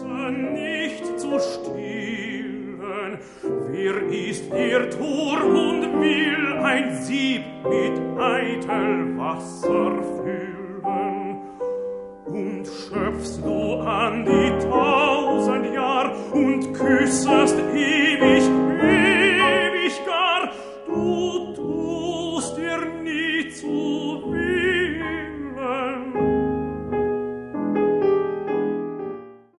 nicht zu stillen. Wer ist der Tor und will ein Sieb mit eitel Wasser füllen? Und schöpfst du an die 1000 Jahr und küssest ewig